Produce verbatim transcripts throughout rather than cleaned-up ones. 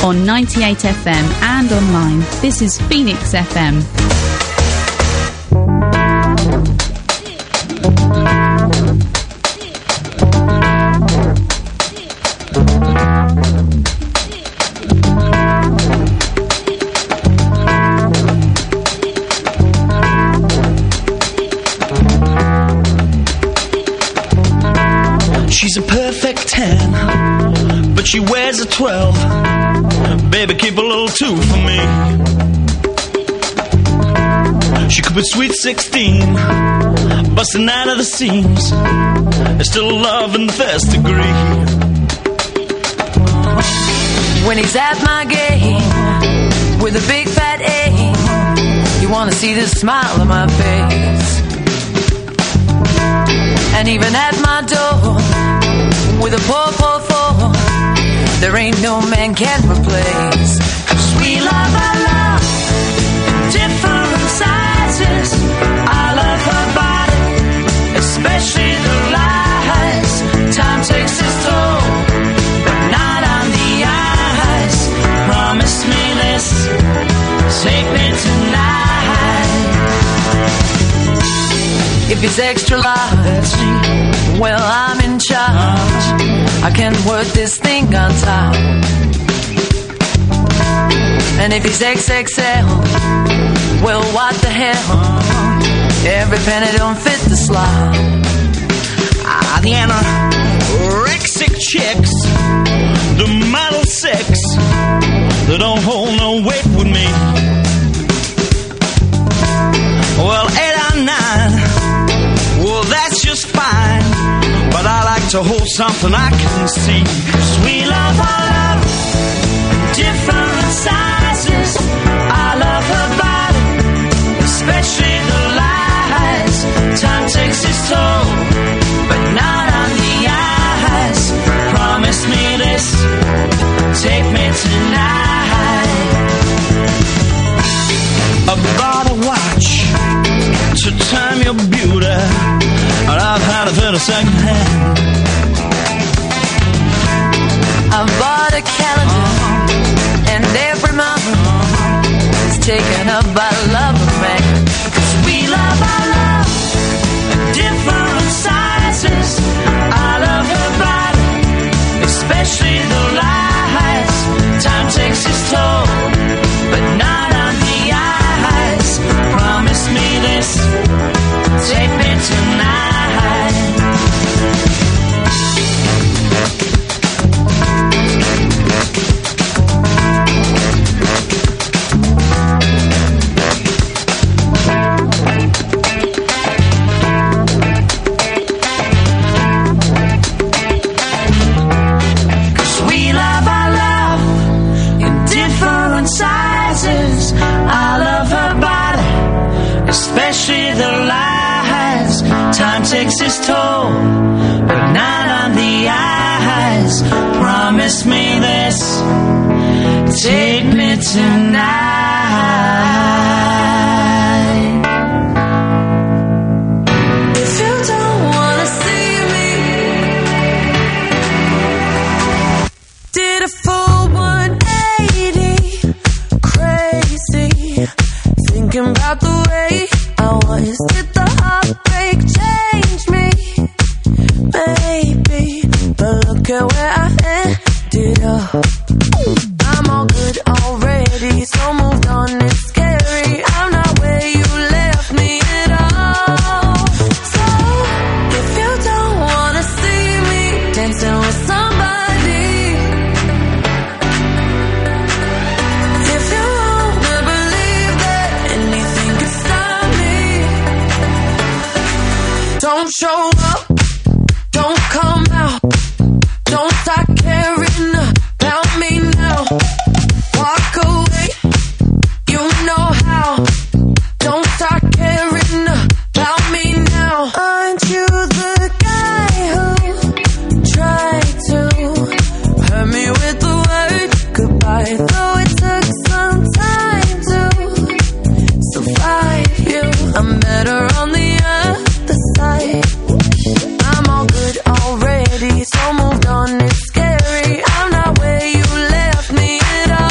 on ninety-eight F M and online. This is Phoenix F M. She's a perfect ten, but she wears a twelve. Baby, keep a little two for me. She could be sweet sixteen, busting out of the seams. There's still love in the first degree. When he's at my game with a big fat A, you wanna see the smile on my face. And even at my door with a four four four, there ain't no man can replace. 'Cause we love our love in different sizes. I love her body, especially the lies. Time takes its toll, but not on the eyes. Promise me this, take me tonight. If it's extra large, well, I'm in charge. I can work this thing on top. And if it's X X L, well, what the hell? Every penny don't fit the slot. Ah, the anorexic chicks, the model six, they don't hold no weight with me. Well, eight or nine, well, that's just fine. But I like to hold something I can see. 'Cause we love our love in different sizes. I love her body, especially the lies. Time takes its toll, but not on the eyes. Promise me this, take me tonight. I bought a watch to time your beauty, and I've had it in a second hand. I bought a calendar, and every month is taken up by love of man. 'Cause we love our love in different sizes. I love her body, especially the lies. Time takes its toll, but not on the eyes. Promise me this, take me tonight. Especially the lies. Time takes its toll, but not on the eyes. Promise me this, take me tonight. If you don't wanna see me, did a full one eighty, crazy, thinking about the way I was. Did the heartbreak change me? Maybe, but look at where I ended up. I'm all good already, so moved on, it's scary. I'm not where you left me at all. So, if you don't wanna see me dancing with somebody, if you wanna believe that anything can stop me, don't show up, don't come out, don't start caring about me now. Walk away, you know how. Don't start caring about me now. Aren't you the guy who tried to hurt me with the word goodbye? Though it took some time to survive you, I'm better on the other side. I'm all good already, so moved on, it's scary. I'm not where you left me at all.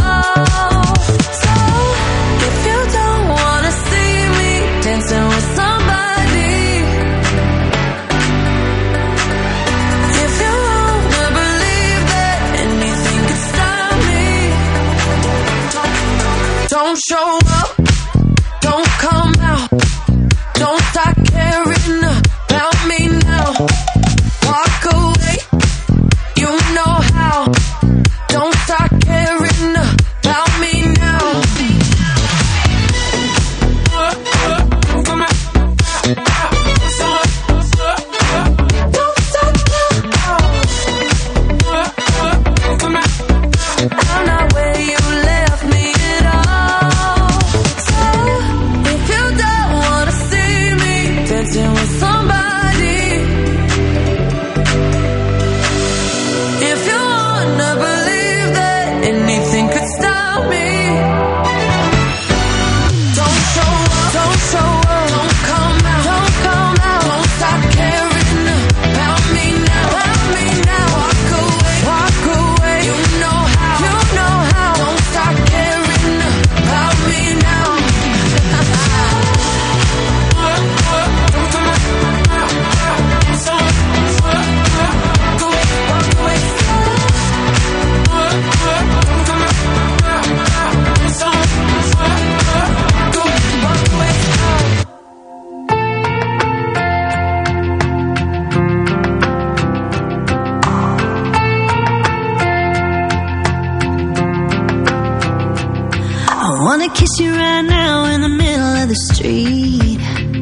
wanna kiss you right now in the middle of the street.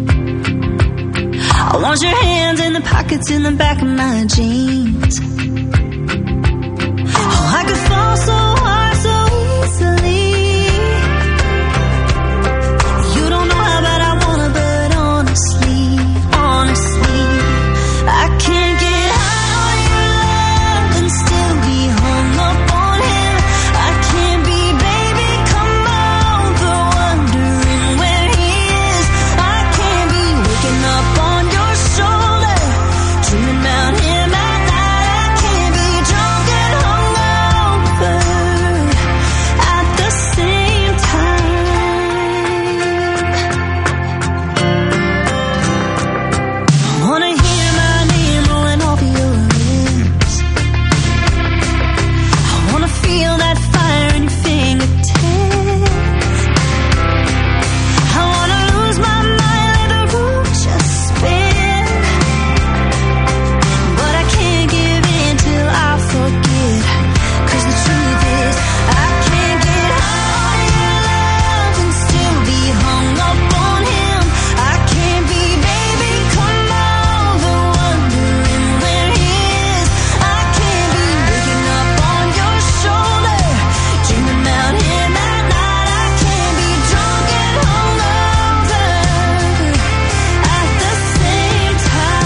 I want your hands in the pockets in the back of my jeans. Oh, I could fall so hard so easily. You don't know how bad I wanna, but honestly, honestly, I can't get high on your love and still be hung up on him. I can't be, baby, come over, wondering where he is. I can't be waking up on your shoulder, dreaming about him at night. I can't be drunk and hungover at the same time. I wanna hear my name rolling off your lips. I wanna feel that fire in your fingertips. I wanna lose my mind, let the room just spin. But I can't give in till I forget. 'Cause the truth is, I can't get high on your love and still be hung up on him. I can't be, baby, come over, wondering where he is. I can't be waking up on your shoulder, dreaming about him at night. I can't be drunk and hungover at the same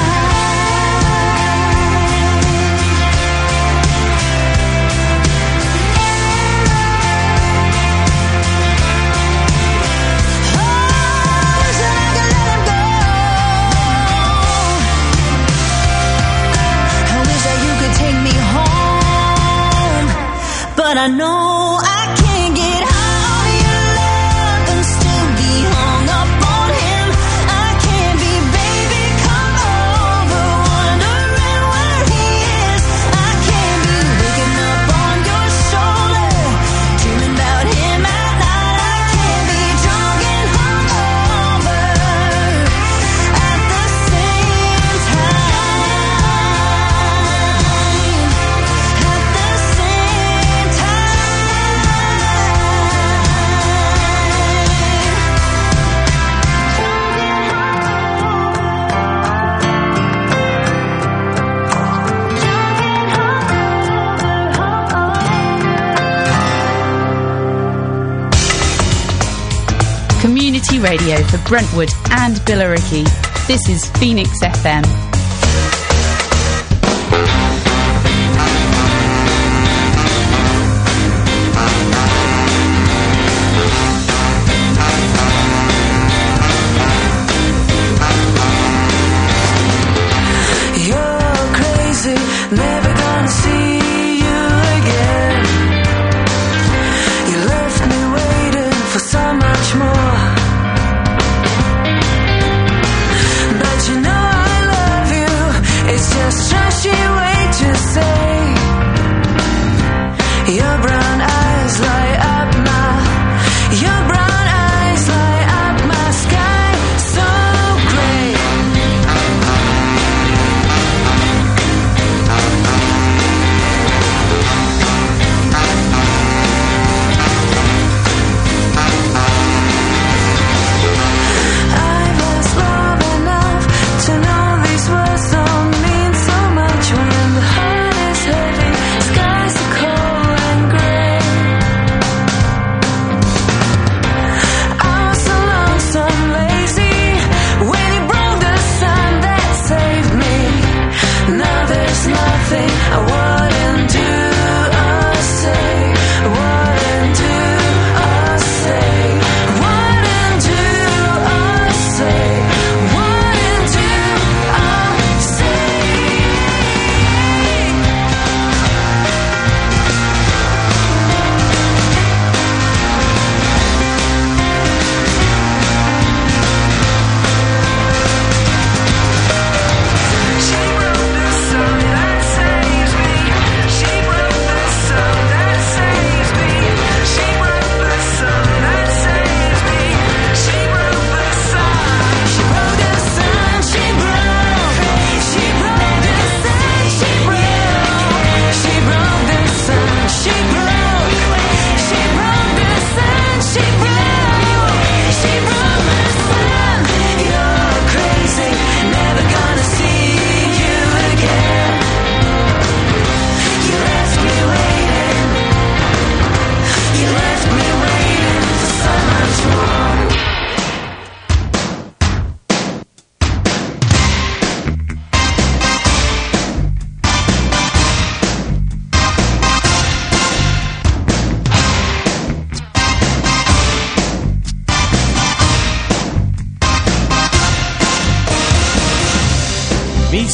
but I know I can't get high on your love and still be hung up on him. I can't be, baby, come over, wondering where he is. I can't be waking up on your shoulder, dreaming about him at night. I can't be drunk and hungover at the same time. At the same time. Community radio for Brentwood and Billericay. This is Phoenix F M. You're crazy, never gonna see you again. You left me waiting for so much more. But you know I love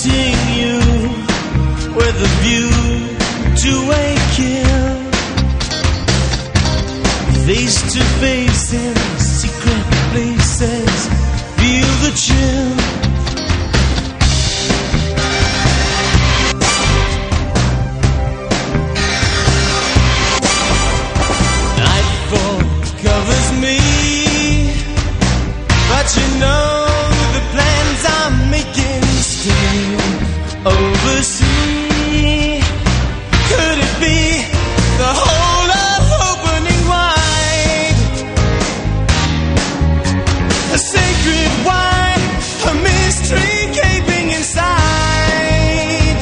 meeting you with a view to a kill. Face to face in secret places, feel the chill. Nightfall covers me, but you know the plans I'm making still oversee. Could it be the whole of opening wide? A sacred wine, a mystery gaping inside.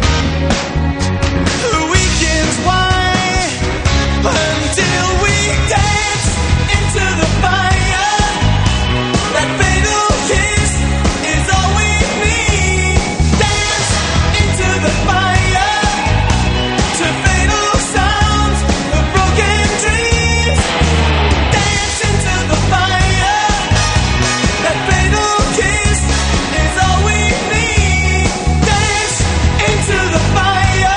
The weekend's wine until we dance into the fire. That fatal kiss is all we need. Dance into the fire to fatal sounds of broken dreams. Dance into the fire. That fatal kiss is all we need. Dance into the fire.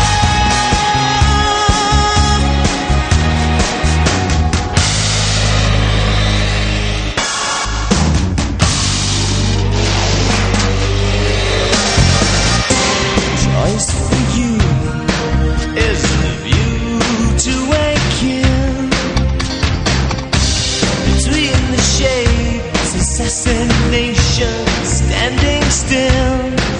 Choice for you is the view to a kill. Between the shades, assassination standing still.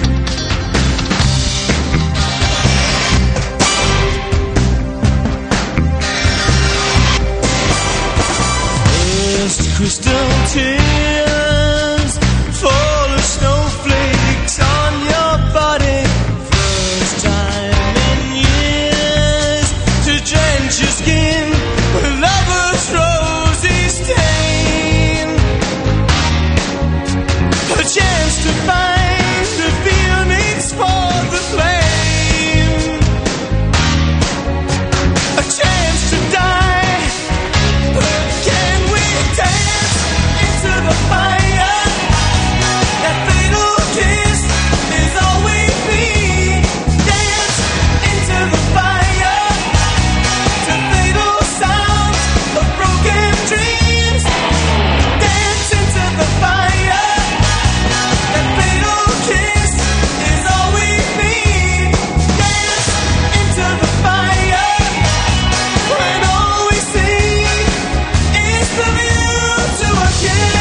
First crystal tears fall as snowflakes on your body. First time in years to drench your skin with lover's rosy stain. A chance to find the feelings for the flame. A chance to die, but can we dance into the fire? That fatal kiss is all we need. Dance into the fire to fatal sounds of broken dreams. Dance into the fire. That fatal kiss is all we need. Dance into the fire when all we see is the view to a kill.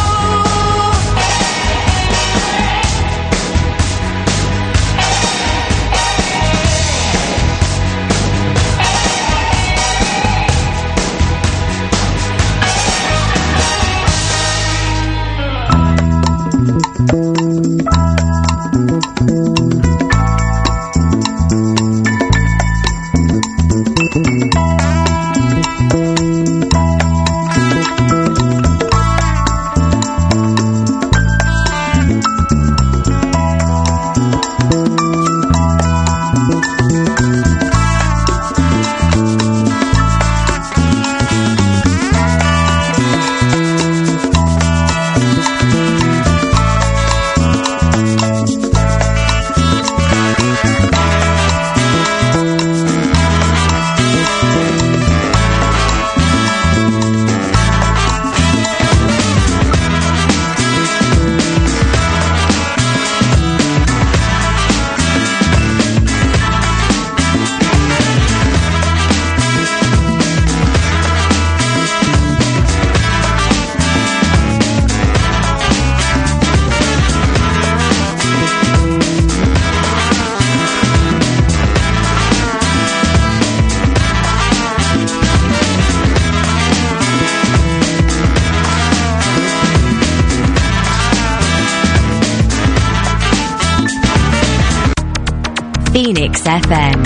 Phoenix F M.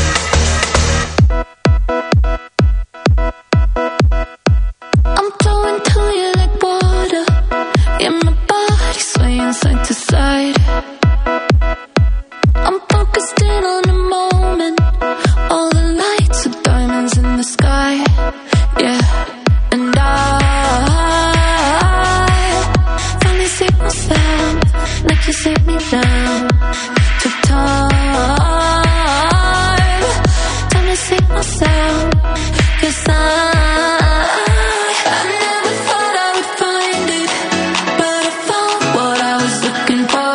I'm flowing to you like water. Yeah, my body swaying side to side. I'm focused in on the moment. All the lights are diamonds in the sky. Yeah, and I finally see myself like you sit me down. Time to see myself, 'cause I, I never thought I would find it, but I found what I was looking for.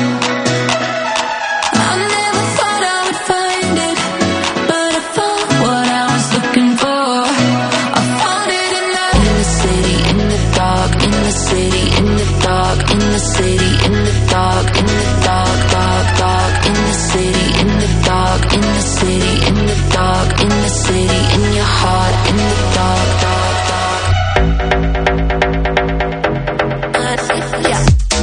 I never thought I would find it, but I found what I was looking for. I found it in the, in the city, in the dark, in the city, in the dark, in the city, in the dark, in the dark, dark, dark, in the city, in the dark, in the city, in the dark, in the city, in your heart, in the dark, dark, dark. Yeah.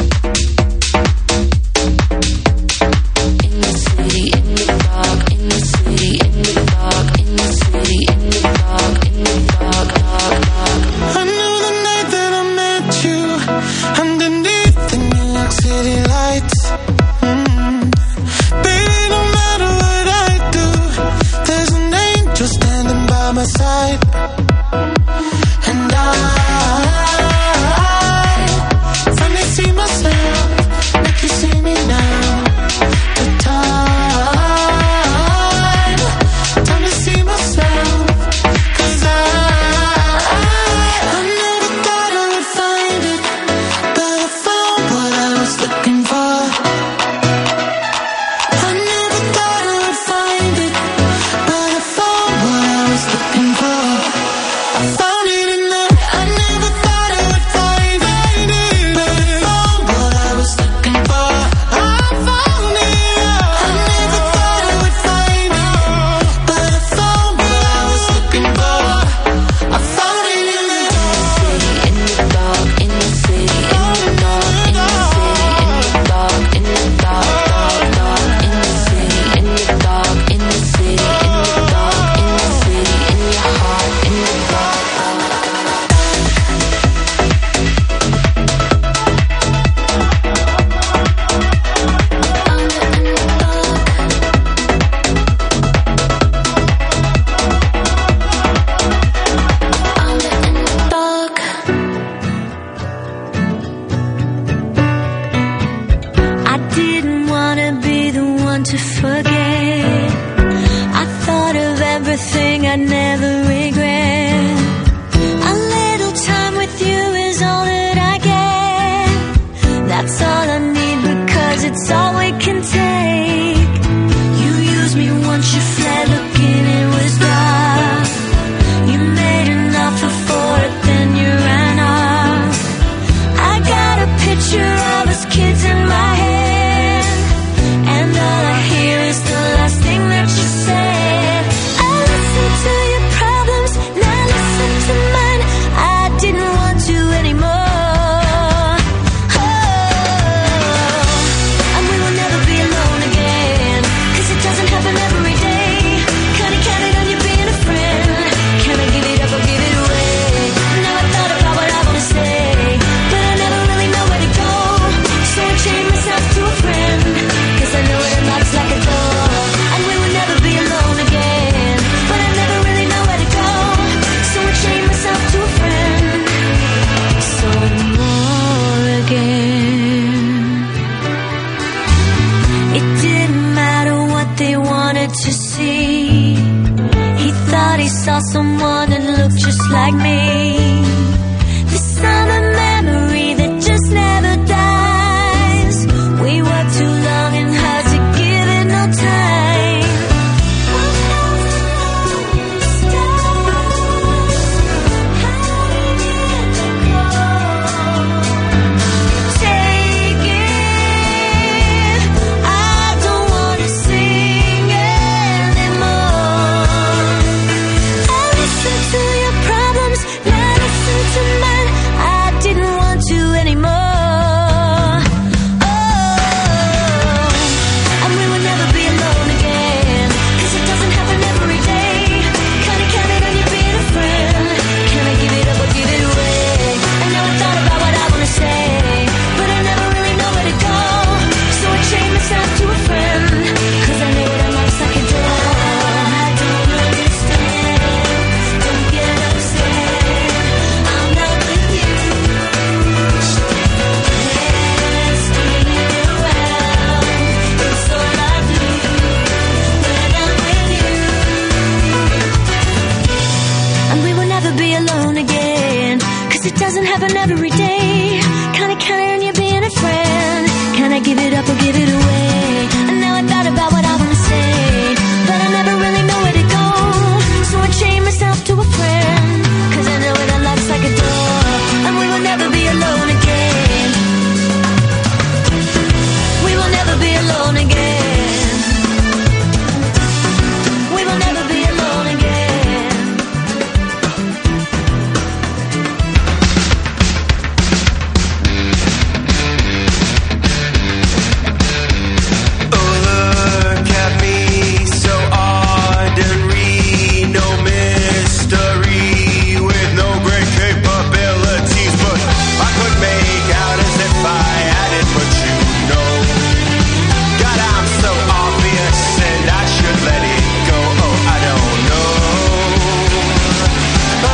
In the city, in the dark, in the city, in the dark, in the city, in the dark, in the dark, dark, dark. I knew the night that I met you underneath the New York City lights. Mm. Baby, no matter what I do, there's an angel standing by my side. And I finally see myself like you see me now. The time, time to see myself, 'cause I, I never thought I would find it, but I found what I was looking for. I never thought I would find it, but I found what I was looking for. I found it in the, I never thought I would find it, but I found what I was looking for. I found it. I never thought I would find it, but I found what I was looking for. I found it in the city, in the dark, in the city, in the dark, in the city, in the dark, in the dark, dark, dark, in the city, in the dark, in the city, in the dark, in the city, in your heart, in the dark, dark, dark. I didn't wanna be the one to forget. I thought of everything I'd never regret. A little time with you is all that I get. That's all I need because it's all we can take. You used me once, you fled looking, it was dark. You made an offer for it, then you ran off. I got a picture of us kids in my head, and all I hear is the last thing that you said. I listened to your problems, now listen to mine. I didn't want to anymore. Oh, and we will never be alone again, 'cause it doesn't happen every day. Kinda counted on you being a friend. Can I give it up or give it away? Now I thought about what I wanna say, but I never really know where to go. So I chained myself to a friend, 'cause I know it unlocks like a door. And we will never be alone again, but I never really know where to go. So I chained myself to a friend. So more again. It didn't matter what they wanted to see. He thought he saw someone that looked just like me. The summer memory that just never dies. We worked too long and hard to give it no time. Take it. I don't wanna sing anymore. I listen to your problems, now it doesn't happen every day. Kinda kinda earn you being a friend. Can I give it up or give it away? And now I thought about what I wanna say, but I never really know where to go. So I chain myself to a friend, cause I know that life's like a door, and we will never be alone again. We will never be alone again. We will never be alone again. Oh, look at me, so ordinary, no mystery, with no great capabilities, but I could make out as if I had it, but you know, God, I'm so obvious, and I should let it go. Oh, I don't know. Oh,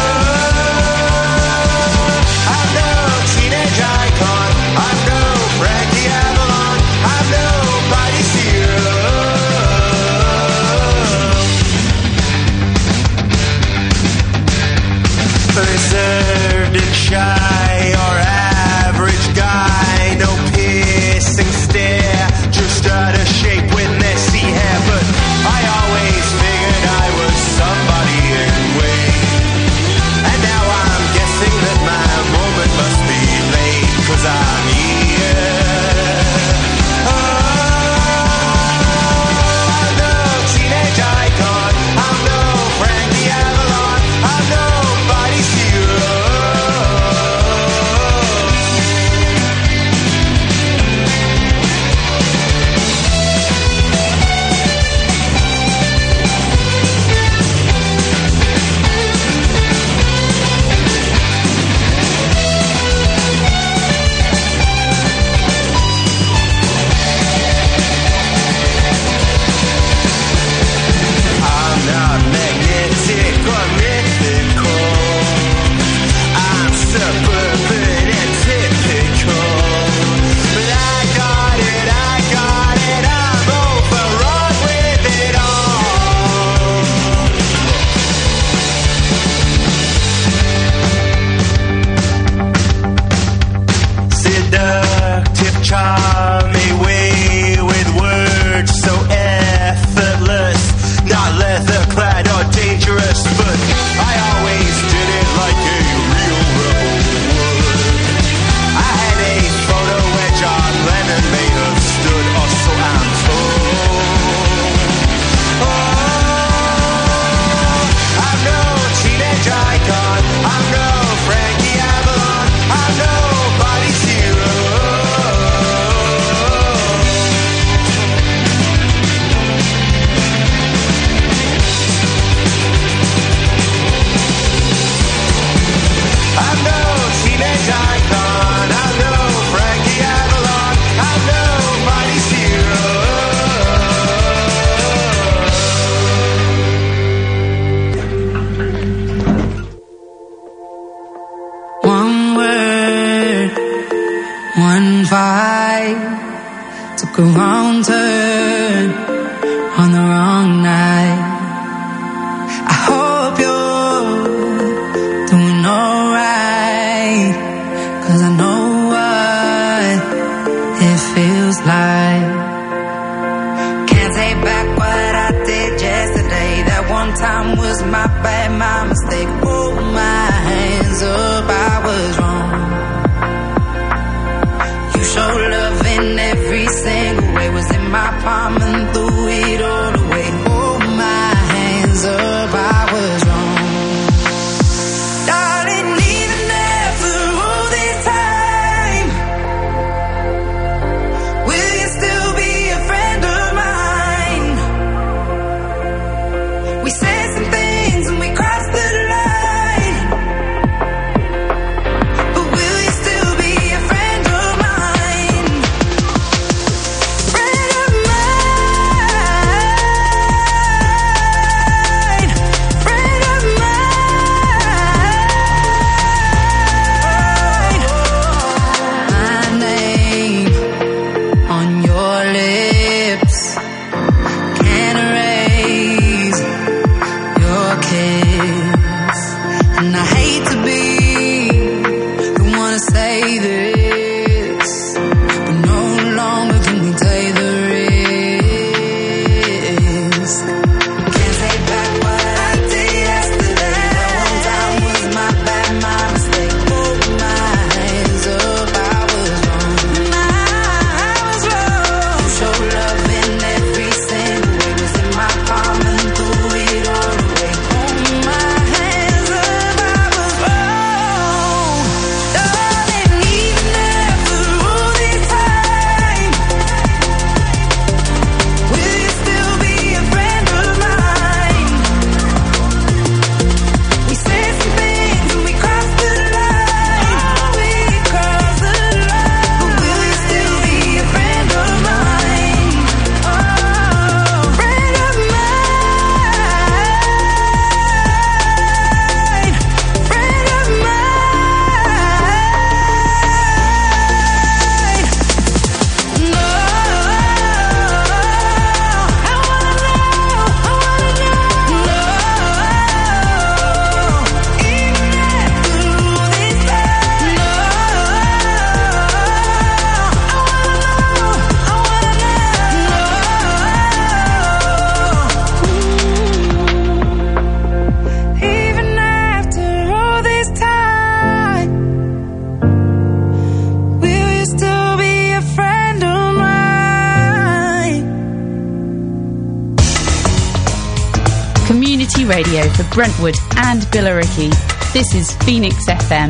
I'm no teenage icon, I'm no Frankie Avalon, I'm nobody's hero. Reserved and shy, or average guy, no piercing stare, just out of shape with messy hair, but I always figured I was somebody anyway, and now I'm guessing that my moment must be late, cause I'm here. Oh, I'm no teenage icon, I'm no Frankie Avalon, I'm nobody's hero. I'm not magnetic or mythical, I'm suburban and typical, but I got it, I got it, I'm overrun with it all. Seductive, charming way with words so effortless, not leather clad or dangerous, but I always did it like a real rebel would. I had a photo where John Lennon may have stood, or so I'm told. Oh, I'm no teenage icon, I'm no Frankie Avalon, I'm nobody's hero. I'm no teenage icon, I'm no Frankie Avalon, I'm nobody's hero. One word, one vibe, took a wrong turn on the wrong night. I hope you're doing alright, cause I know what it feels like. Can't take back what I did yesterday. That one time was my bad, my mistake. Hold my hands up, I was wrong. You showed love in every single way, was in my palm. radio for Brentwood and Billericay. This is Phoenix F M.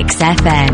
Phoenix F M.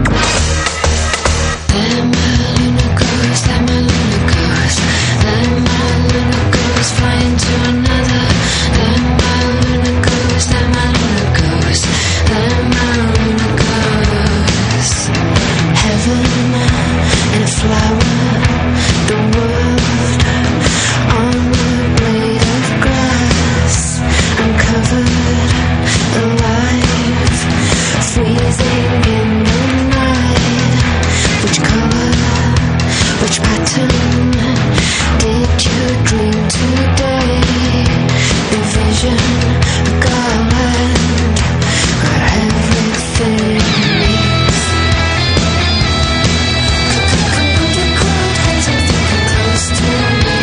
Flying to another, then my luna goes, then my luna goes, then my luna goes. Heaven and a flower, the world on a blade of grass. I'm covered alive, freezing in the night. Which color, which pattern did you dream today? The vision of Garland got everything. Come put your cold hands and think I'm close to me.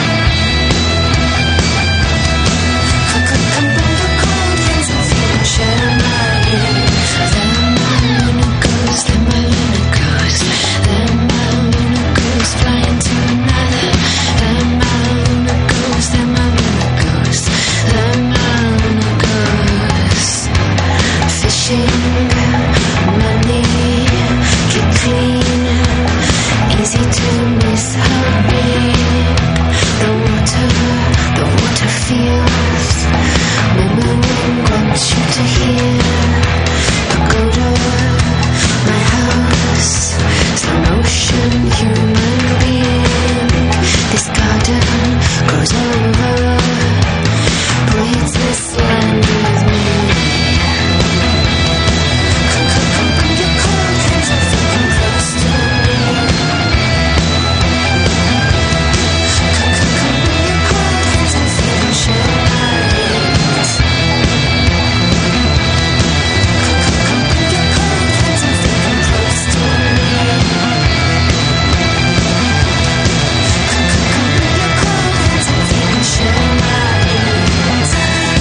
Come, come, come put your cold hands and feel and share my ears. Then my luna goes, then my luna goes, then my luna goes, flying to another. Then my luna goes, then my luna goes, then my luna goes. Fishing, money, keep clean, easy to miss her being. The water, the water feels, murmuring wants you to hear. Pagoda, my house, slow motion human being. This garden grows over, breathes this land with me. Come, come, come, bring your cold hands and think I'm close to me. Come, come, come, bring your cold hands and feel and share my ears. Come, come, come, bring your cold hands and think I'm close to me. Come, come, come, bring your cold hands and feel and share my ears.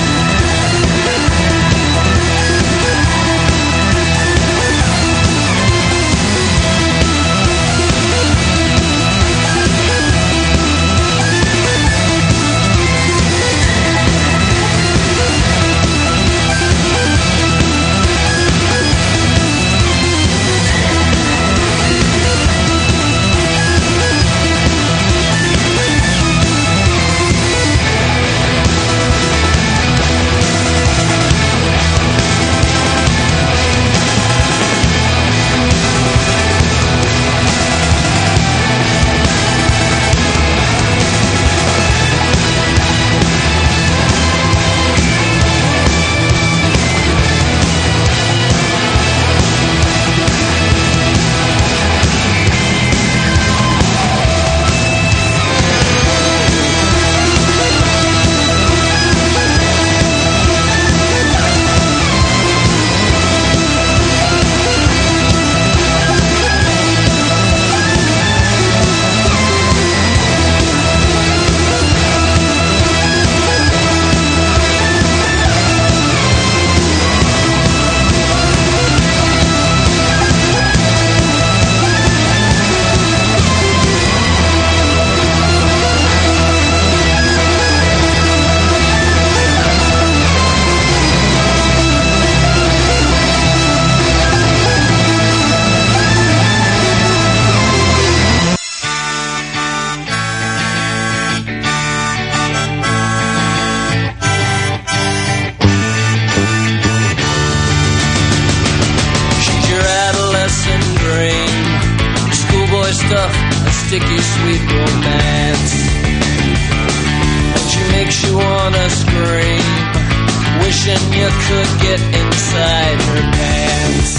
stuff, a sticky sweet romance. And she makes you wanna scream, wishing you could get inside her pants.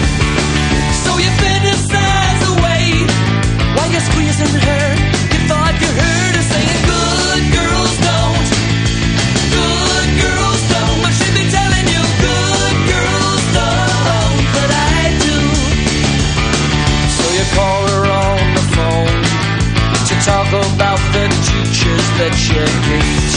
So you fantasize away while you're squeezing her. You thought you heard her saying, good girls don't, good girls don't. But she'd be telling you, good girls don't, but I do. So you call her on the phone to talk about the teachers that you hate.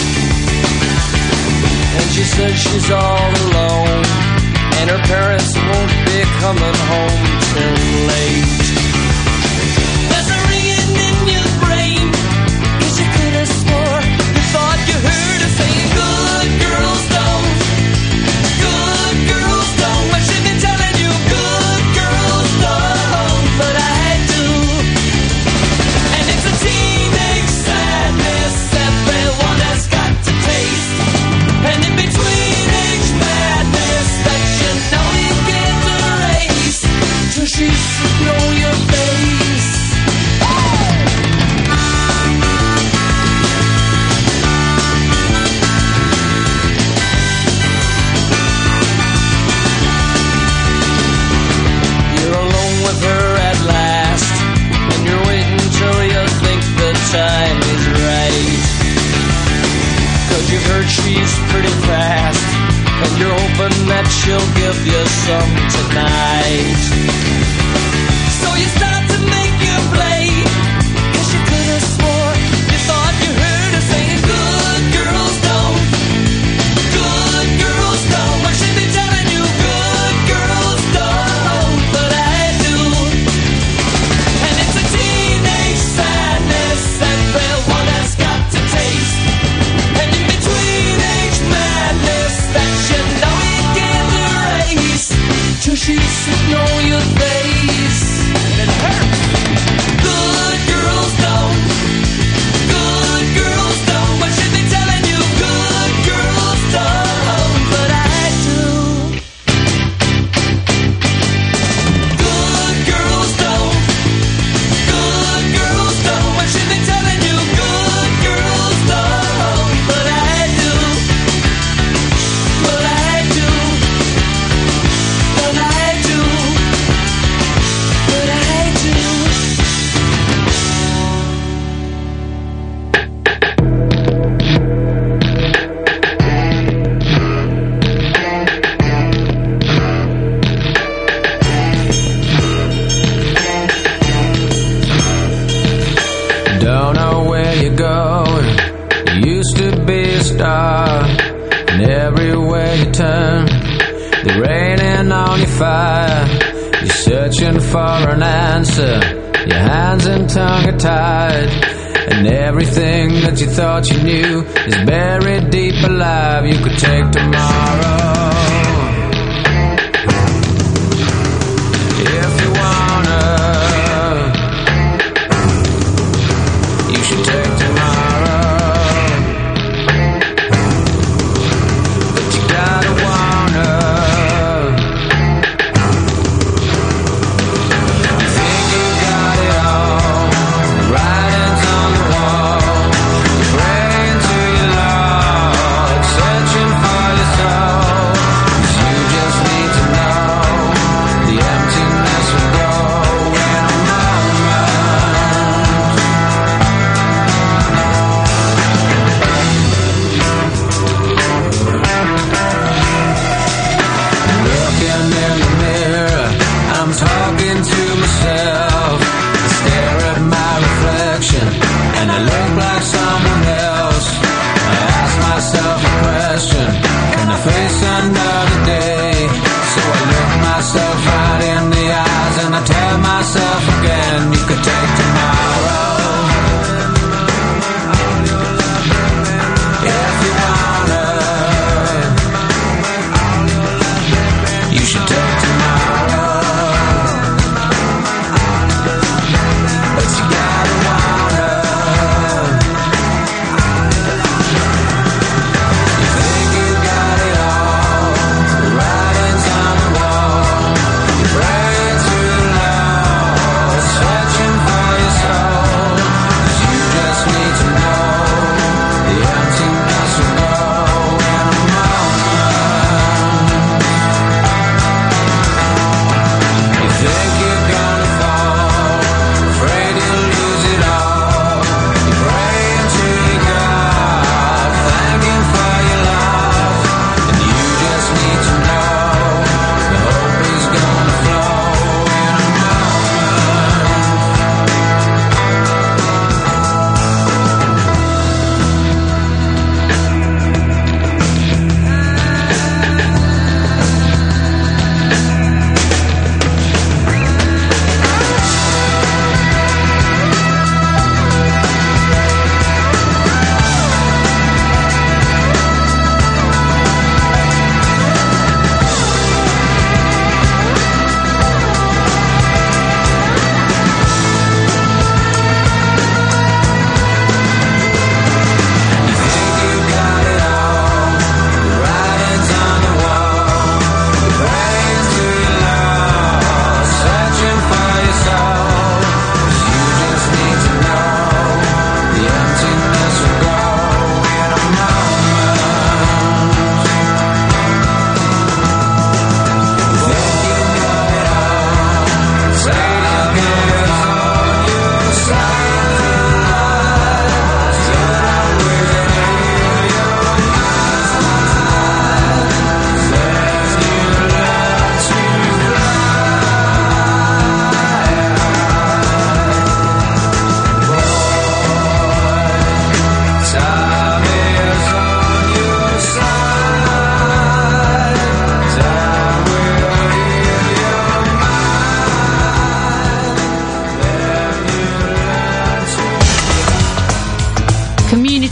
And she says she's all alone, and her parents won't be coming home till late. There's a ringing in your brain, 'cause you could have swore you thought you heard her saying, good girls don't, good girls don't. But she's been telling you, good girls you've heard she's pretty fast, and you're hoping that she'll give you some tonight. So you start to make your play, 'cause you could have swore you thought you heard her saying, good girls don't, good girls don't. Well, she'd be telling you, good girls don't, but I do. And it's a teenage sadness everyone has got to taste. And in between age madness that you know you can't erase, till she's sitting on your face and it hurts. Good girls don't, good girls don't. But she'd be telling you, good girls don't, but I do. Good girls don't, good girls don't. But she'd be telling you, good girls don't, but I do, but I do, but I do, but I do. Don't know where you're going. You used to be a star, and everywhere you turn, they're raining on your fire. You're searching for an answer. Your hands and tongue are tied, and everything that you thought you knew is buried deep alive. You could take tomorrow if you wanna. You should take tomorrow, but you gotta wanna. You think you got it all, writings on the wall, you're praying to your Lord, searching for your soul.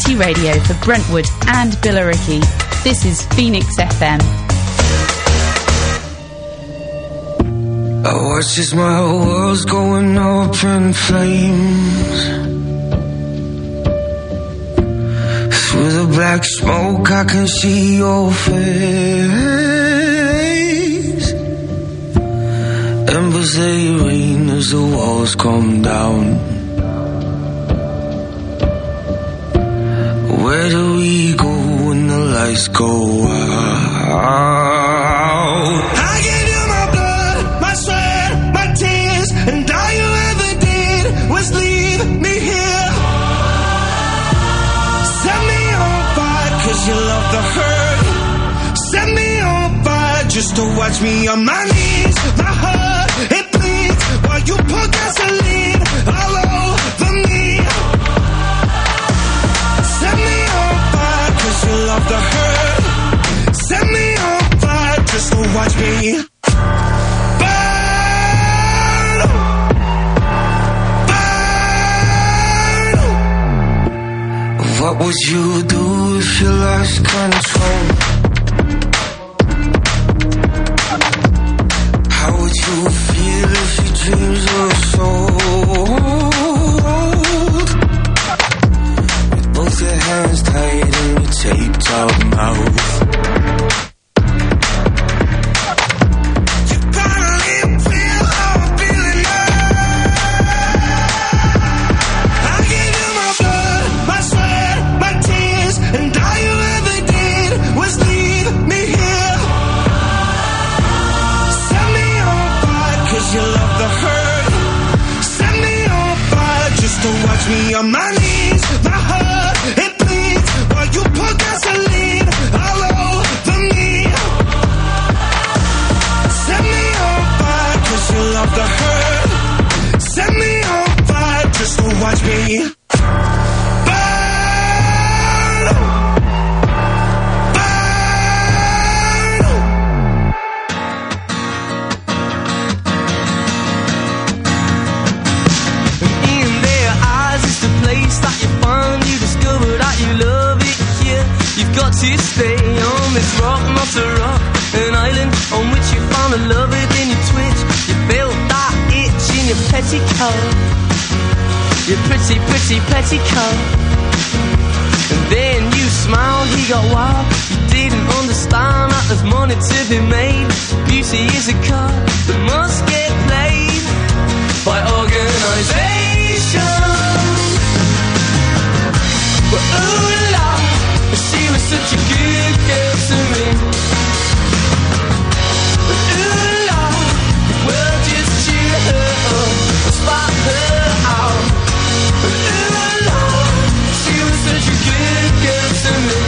community radio for Brentwood and Billericay. This is Phoenix F M. I watch as my world's going up in flames. Through the black smoke I can see your face. Embers they rain as the walls come down. Where do we go when the lights go out? I gave you my blood, my sweat, my tears, and all you ever did was leave me here. Set me on fire cause you love the hurt. Set me on fire just to watch me on my knees. My heart, it bleeds while you pour gasoline all over me. Set me on fire cause you love the hurt. Set me on fire just to watch me burn. Burn. What would you do if you lost control? How would you feel if your dreams were sold? Both your hands tied in your taped out mouth. You finally feel how I'm feeling now. I gave you my blood, my sweat, my tears, and all you ever did was leave me here. Set me on fire cause you love the hurt. Set me on fire just to watch me on my knees. My heart, it bleeds while you pour gasoline all over me. Set me on fire cause you love the hurt. Set me on fire just to watch me burn. Burn. In their eyes is the place that you find. You discover that you love it here. You've got to stay on this rock, not a rock. An island on which you found a love within your twitch. You felt that itch in your petticoat. Your pretty, pretty petticoat. And then you smiled, he got wild. You didn't understand that there's money to be made. Beauty is a card that must get played by organisation. But ooh la, she was such a good girl to me. But ooh la, well just cheer her up, spot her out. But ooh la, she was such a good girl to me.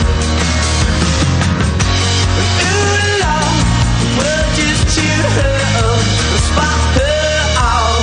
But ooh la, well just cheer her up, spot her out.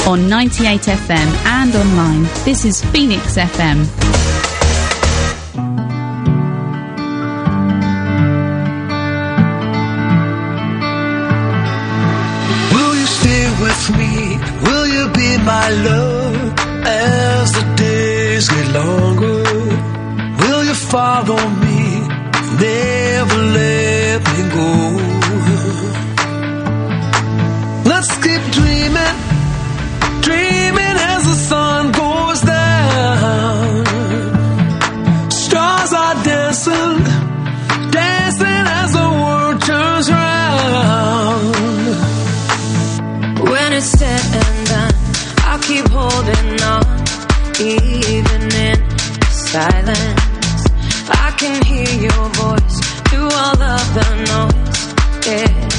on ninety-eight F M and online. This is Phoenix F M. Will you stay with me? Will you be my love as the days get longer? Will you follow me? Never let me go. Let's keep dreaming, dreaming as the sun goes down. Stars are dancing, dancing as the world turns round. When it's said and done, I'll keep holding on, even in silence. I can hear your voice through all of the noise, yeah.